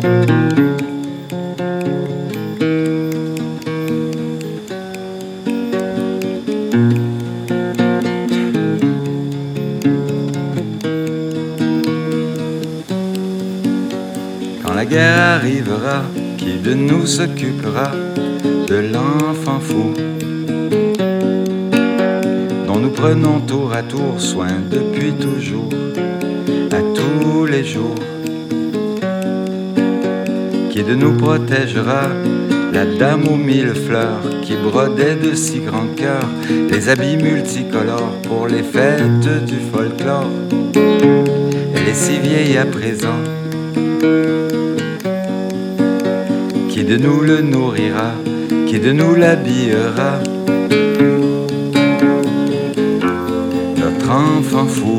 Quand la guerre arrivera, qui de nous s'occupera de l'enfant fou dont nous prenons tour à tour soin depuis toujours, à tous les jours? Qui de nous protégera la dame aux mille fleurs qui brodait de si grands cœurs les habits multicolores pour les fêtes du folklore? Elle est si vieille à présent. Qui de nous le nourrira? Qui de nous l'habillera? Notre enfant fou.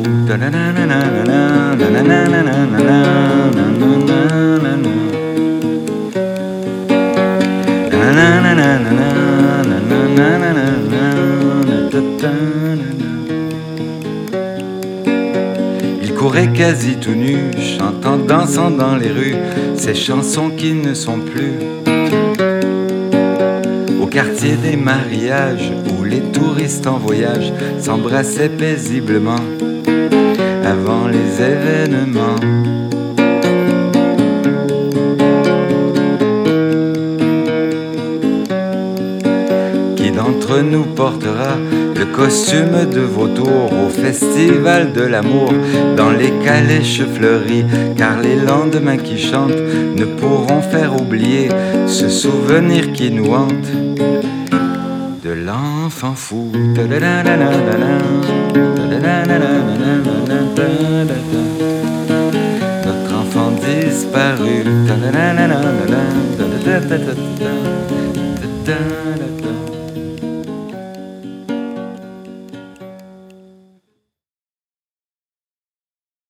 Il courait quasi tout nu, chantant, dansant dans les rues, ces chansons qui ne sont plus au quartier des mariages où les touristes en voyage s'embrassaient paisiblement avant les événements. Qui d'entre nous portera le costume de vautour au festival de l'amour dans les calèches fleuries? Car les lendemains qui chantent ne pourront faire oublier ce souvenir qui nous hante de l'enfant fou. Notre enfant disparu.